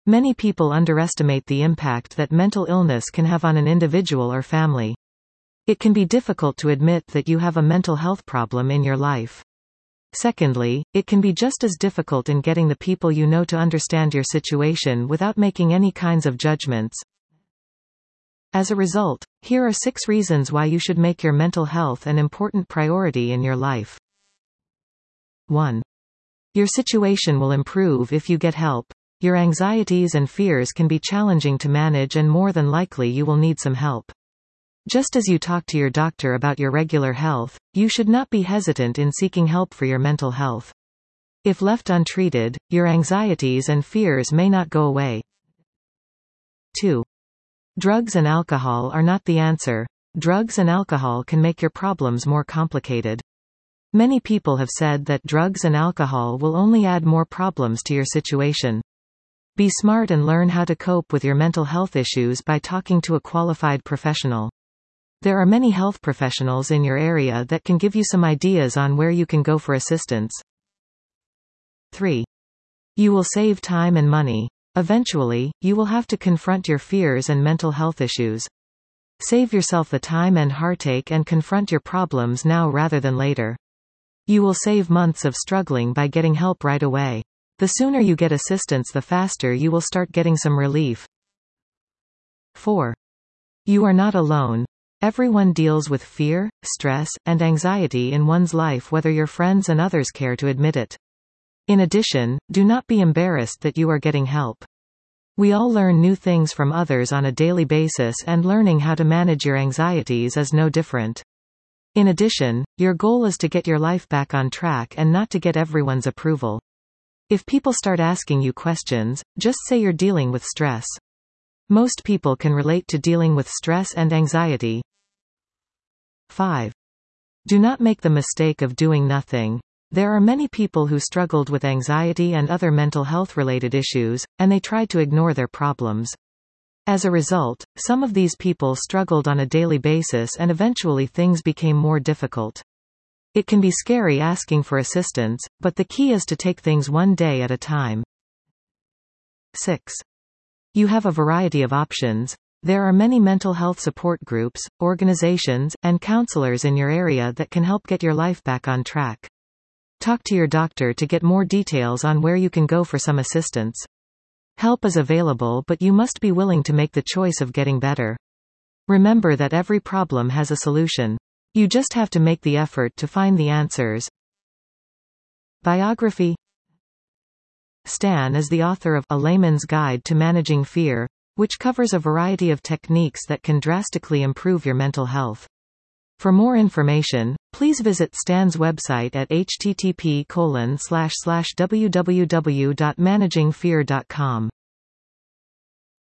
Many people underestimate the impact that mental illness can have on an individual or family. It can be difficult to admit that you have a mental health problem in your life. Secondly, it can be just as difficult in getting the people you know to understand your situation without making any kinds of judgments. As a result, here are 6 reasons why you should make your mental health an important priority in your life. 1. Your situation will improve if you get help. Your anxieties and fears can be challenging to manage, and more than likely you will need some help. Just as you talk to your doctor about your regular health, you should not be hesitant in seeking help for your mental health. If left untreated, your anxieties and fears may not go away. 2. Drugs and alcohol are not the answer. Drugs and alcohol can make your problems more complicated. Many people have said that drugs and alcohol will only add more problems to your situation. Be smart and learn how to cope with your mental health issues by talking to a qualified professional. There are many health professionals in your area that can give you some ideas on where you can go for assistance. 3. You will save time and money. Eventually, you will have to confront your fears and mental health issues. Save yourself the time and heartache and confront your problems now rather than later. You will save months of struggling by getting help right away. The sooner you get assistance, the faster you will start getting some relief. 4. You are not alone. Everyone deals with fear, stress, and anxiety in one's life, whether your friends and others care to admit it. In addition, do not be embarrassed that you are getting help. We all learn new things from others on a daily basis, and learning how to manage your anxieties is no different. In addition, your goal is to get your life back on track and not to get everyone's approval. If people start asking you questions, just say you're dealing with stress. Most people can relate to dealing with stress and anxiety. 5. Do not make the mistake of doing nothing. There are many people who struggled with anxiety and other mental health-related issues, and they tried to ignore their problems. As a result, some of these people struggled on a daily basis, and eventually things became more difficult. It can be scary asking for assistance, but the key is to take things one day at a time. 6. You have a variety of options. There are many mental health support groups, organizations, and counselors in your area that can help get your life back on track. Talk to your doctor to get more details on where you can go for some assistance. Help is available, but you must be willing to make the choice of getting better. Remember that every problem has a solution. You just have to make the effort to find the answers. Biography. Stan is the author of A Layman's Guide to Managing Fear, which covers a variety of techniques that can drastically improve your mental health. For more information, please visit Stan's website at http://www.managingfear.com.